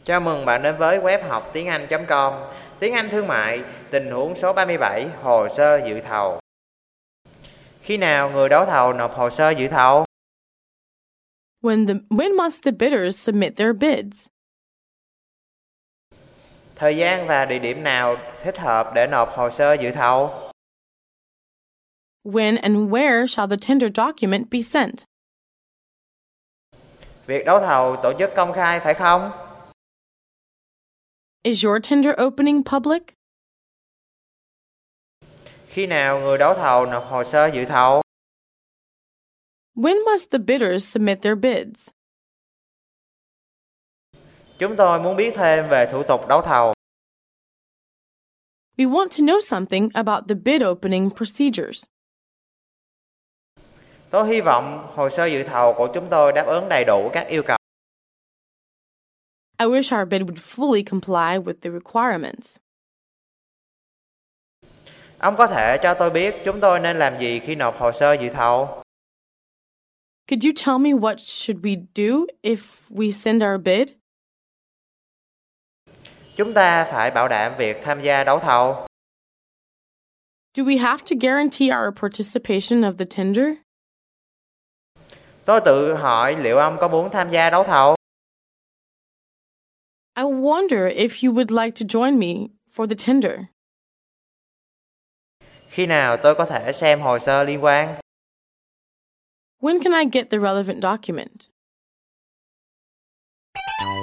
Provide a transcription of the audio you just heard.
Chào mừng bạn đến với web học tiếng Anh.com. Tiếng Anh thương mại, tình huống số 37, hồ sơ dự thầu. Khi nào người đấu thầu nộp hồ sơ dự thầu? When must the bidders submit their bids? Thời gian và địa điểm nào thích hợp để nộp hồ sơ dự thầu? When and where shall the tender document be sent? Việc đấu thầu tổ chức công khai phải không? Is your tender opening public? Khi nào người đấu thầu nộp hồ sơ dự thầu? When must the bidders submit their bids? Chúng tôi muốn biết thêm về thủ tục đấu thầu. We want to know something about the bid opening procedures. Tôi hy vọng hồ sơ dự thầu của chúng tôi đáp ứng đầy đủ các yêu cầu. I wish our bid would fully comply with the requirements. Ông có thể cho tôi biết chúng tôi nên làm gì khi nộp hồ sơ dự thầu? Could you tell me what should we do if we send our bid? Chúng ta phải bảo đảm việc tham gia đấu thầu. Do we have to guarantee our participation of the tender? Tôi tự hỏi liệu ông có muốn tham gia đấu thầu? I wonder if you would like to join me for the tender. Khi nào tôi có thể xem hồ sơ liên quan? When can I get the relevant document?